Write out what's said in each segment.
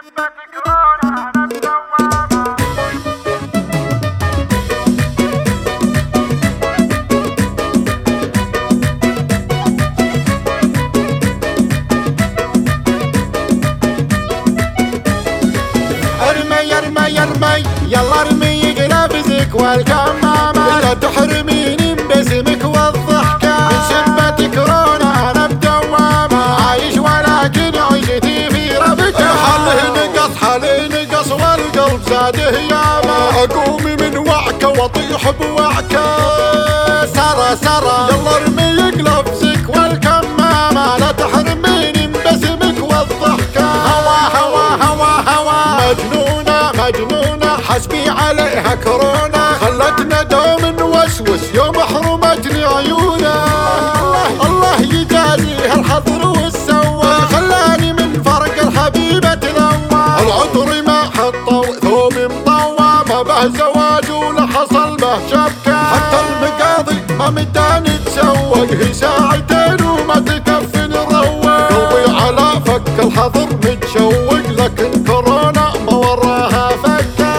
يلا ارمي قلبزك والكمامة، لا تحرميني من بسمك والضحكة. من سبة كورونا انا بدوامة، عايش ولكن عيشتي في ربكة. حالي نقص والقلب زاده ياما، اقوم من وعكة واطيح بوعكة. سرى يلا ارمي قلبزك والكمامة، لا تحرميني من بسمك والضحكة. هوا مجنونة حسبي عليها كورونا، خلتنا دوم نوسوس يوم حرمتني عيونا. الله يجازيها الحظر والسوى، خلاني من فرق الحبيبة تلوى. العطر ما حطوا ثوب مطوى، ما به زواج ولا حصل به شبكة. حتى المقاضي ما مداني تسوق، هي ساعتين وما تكفي نروق. قلبي على فك الحظر متشوق، لكن كورونا ما وراها فكة.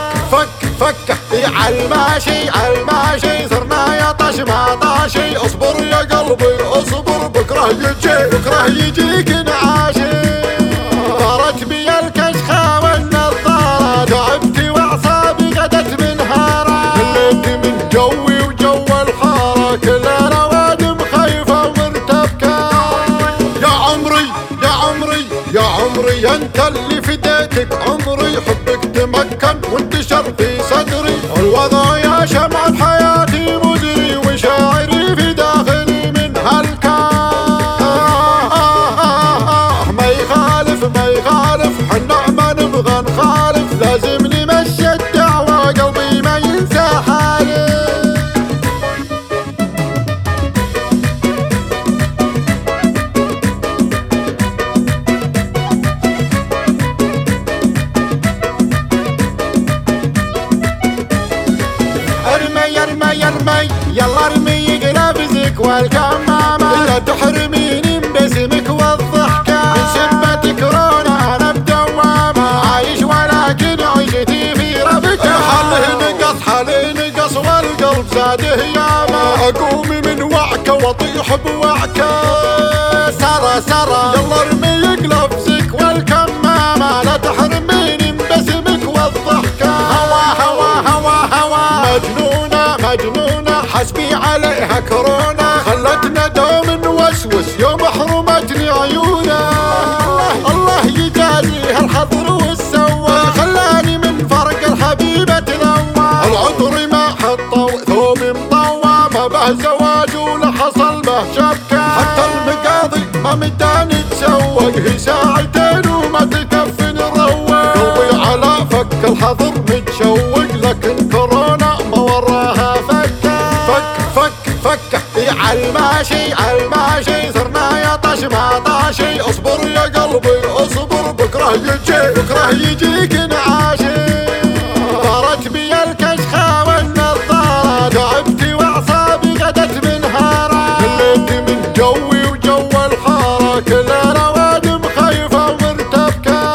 عالماشي صرنا يا طش ما طاشي. اصبر يا قلبي اصبر، بكره يجيك نعاشي. طارت بي الكشخة والنظارة، تعبت واعصابي غدت من هارة. مليت من جوي وجو الحارة، كل الأوادم خايفة ومرتبكة. يا عمري انت اللي فديتك عمري، حبك تمكن وانتشر في صدري. الوضع يا شمعة حياتي مدري، وشاعري في داخلي من هالكان. ما يخالف حنا ما نبغى نخالف، لازم نمشي الدعوة قلبي ما ينسى حالي. يلا ارمي قلبزك والكمامة، لا تحرميني من بسمك والضحكة. من سبة كورونا انا بدوامة، عايش ولكن عيشتي في ربكة. حالي نقص والقلب زاده ياما، اقوم من وعكة واطيح بوعكة. سرى يلا ارمي قلبزك والكمامة، لا تحرميني من بسمك والضحكة. هوا مجنونة حسبي عليها كورونا، خلتنا دوم نوسوس يوم حرمتني عيونا. الله يجازيها الحظر والسوى، خلاني من فرق الحبيبة تلوى. العطر ما حطوا ثوب مطوى، ما به زواج ولا حصل به شبكة. حتى المقاضي ما مداني تسوق، هي ساعتين وما تكفي نروق. قلبي على فك الحظر متشوق، لكن كورونا ما وراها فكة. عالماشي صرنا يا طش ما طاشي. اصبر يا قلبي اصبر، بكره يجيك نعاشي. طارت بي الكشخة والنظارة، تعبت واعصابي غدت من هارة. مليت من جوي وجو الحارة، كل الأوادم خايفة ومرتبكة.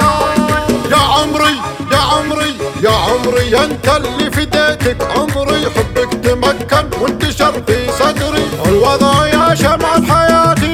يا عمري انت اللي فديتك عمري، حبك تمكن وانتشر في صدري. الوضع يا شمعة حياتي